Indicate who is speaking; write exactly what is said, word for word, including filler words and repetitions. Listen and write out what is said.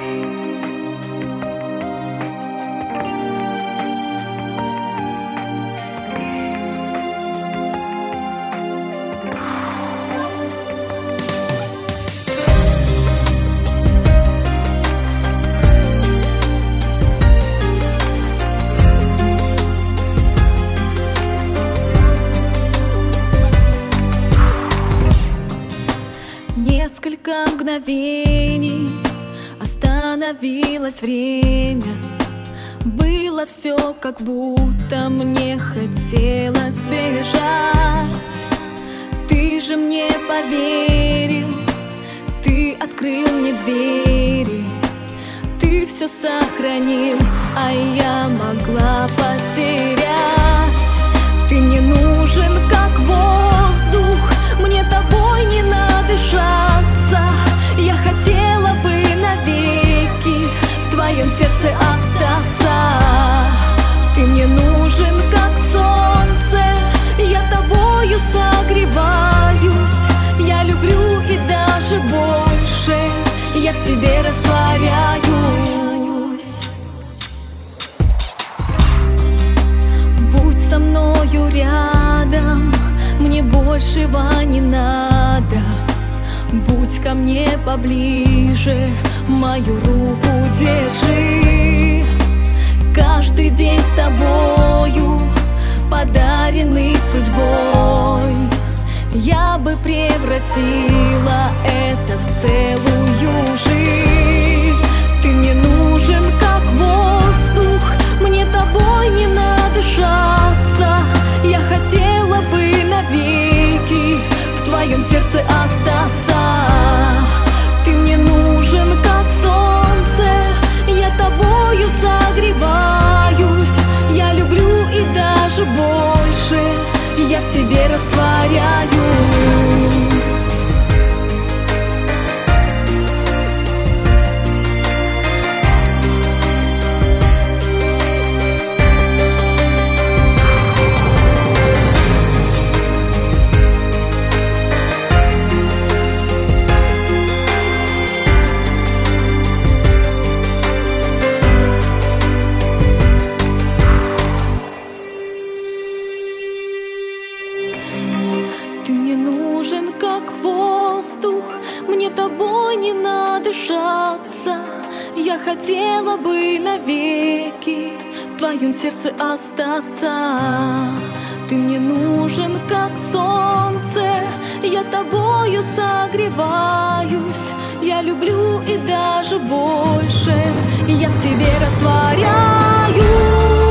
Speaker 1: Несколько мгновений остановилось время. Было все, как будто мне хотелось бежать. Ты же мне поверил, ты открыл мне двери, ты все сохранил, а я могла потерять. Ты мне нужен, как воздух, мне тобой не надышаться. Я хотела бы навеки в твоем сердце остаться. Ты мне нужен, как солнце, я тобою согреваюсь. Я люблю и даже больше, я в тебе растворяюсь. Будь со мною рядом, мне большего не надо. Будь ко мне поближе, мою руку держи. Каждый день с тобою, подаренный судьбой, я бы превратила это в целую жизнь. Ты мне нужен, как воздух, мне тобой не надышаться. Я хотела бы навеки в твоем сердце остаться. Ты мне нужен, как солнце, я тобою согреваюсь. Я люблю и даже больше, я в тебе растворяюсь. Ты мне нужен, как воздух, мне тобой не надышаться. Я хотела бы навеки в твоем сердце остаться. Ты мне нужен, как солнце, я тобою согреваюсь. Я люблю и даже больше, я в тебе растворяюсь.